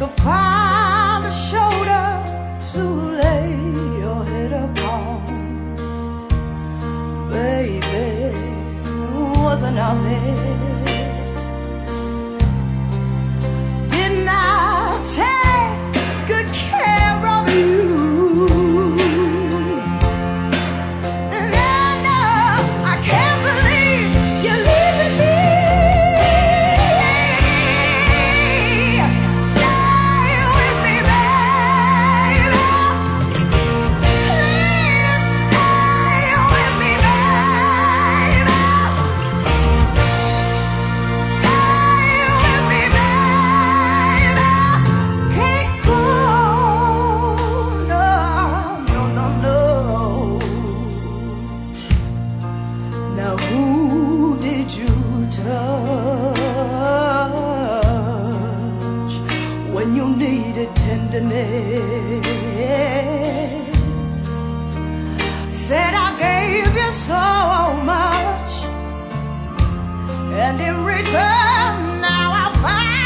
to find a shoulder to lay your head upon. Baby, wasn't I there? Didn't I take good care of you? Now who did you touch when you needed tenderness? Said I gave you so much, and in return now I find